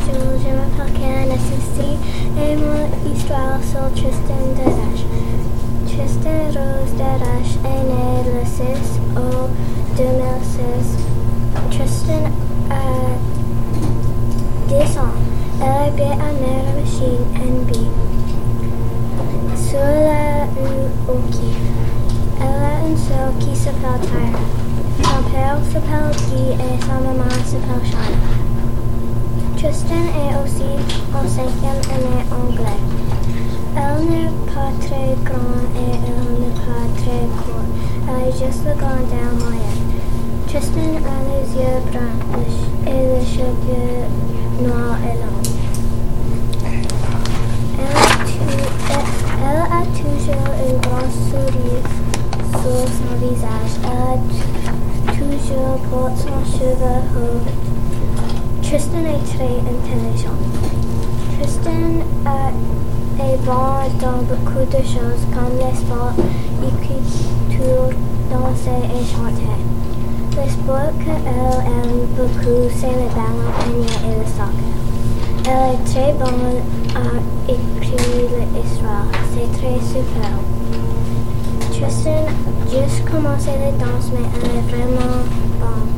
bonjour, je m'appelle Karen, ceci est mon histoire sur Tristan Darache. Tristan Rose Darache est né le 6 août 2016. Tristan a 10 ans. Elle habite à Miramichi, NB, sur la rue Oki. Elle a une sœur qui s'appelle Tyra. Son père s'appelle Guy et sa maman s'appelle Shana. Tristan est aussi en 5e année anglais. Elle n'est pas très grande et elle n'est pas très courte. Elle est juste la grandeur moyenne. Tristan a les yeux bruns et les cheveux noirs et longs. Elle a toujours un grand sourire sur son visage. Elle a toujours porté son cheveu haut. Tristan est très intelligent. Tristan est bon dans beaucoup de choses comme les sports, l'écriture, danser et chanter. Les sports qu'elle aime beaucoup, c'est le ballon, panier et le soccer. Elle est très bonne à écrire l'histoire. C'est très super. Tristan a juste commencé la danse, mais elle est vraiment bonne.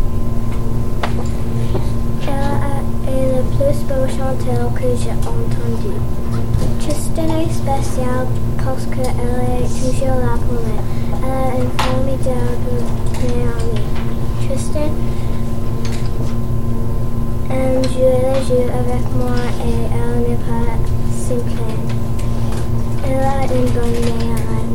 Elle est le plus beau chanteur que j'ai entendu. Tristan est spécial parce qu'elle est toujours là pour moi. Elle a une formidable meilleure amie. Tristan aime jouer les jeux avec moi et elle n'est pas simple. Elle a une bonne meilleure amie.